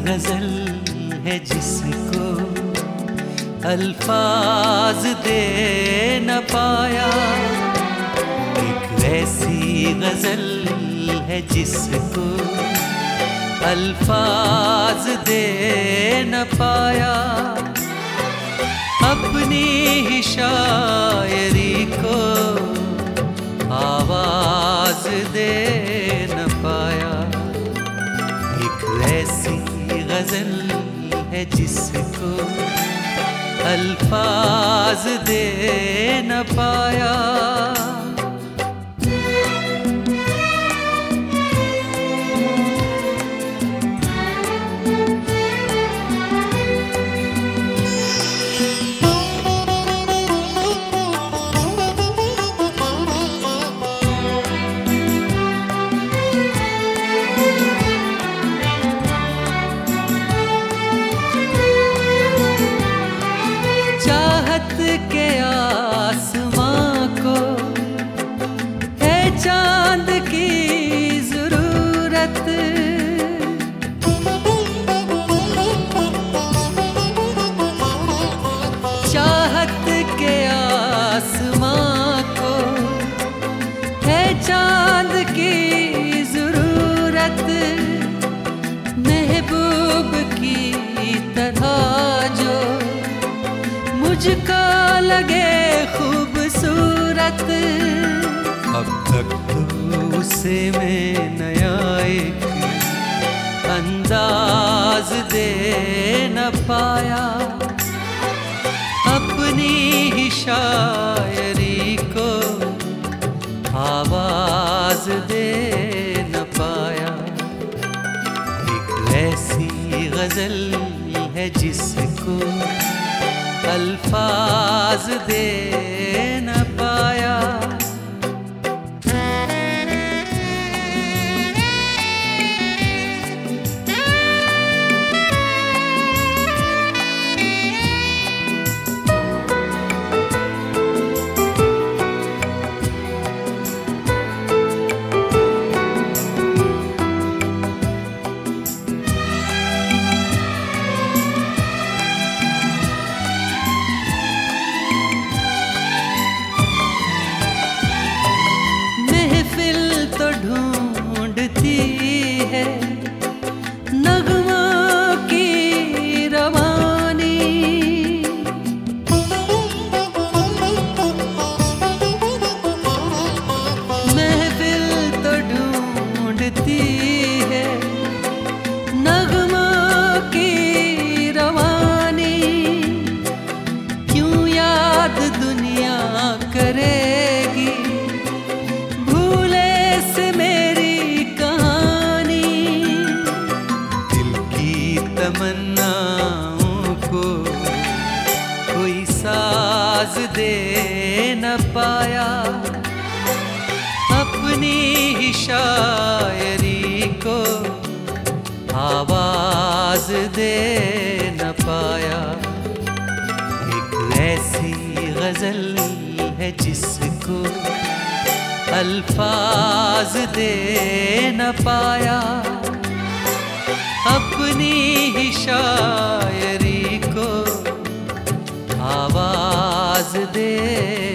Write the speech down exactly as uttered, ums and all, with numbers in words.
गजल है जिसको अल्फाज दे न पाया। एक ऐसी गजल है जिसको अल्फाज दे न पाया। अपनी ही शायरी को आवाज दे न पाया। एक ऐसी गजल है जिसको अल्फाज दे न पाया। के आसमां को है चांद की जरूरत। चाहत के आसमां को है चांद की जरूरत। महबूब की तरह जो मुझको लगे खूबसूरत। अब तक तो उसे मैं नया एक अंदाज दे न पाया। अपनी ही शायरी को आवाज दे न पाया। एक ऐसी गजल है जिसको अल्फाज दे न पाया। ढूंढती है नगमों की रवानी। महफिल तो ढूंढती है नगमों की रवानी। क्यों याद दुनिया करेगी तमन्नाओं को कोई साज दे न पाया। अपनी ही शायरी को आवाज दे न पाया। एक ऐसी गजल है जिसको अल्फाज दे न पाया। अपनी ही शायरी को आवाज दे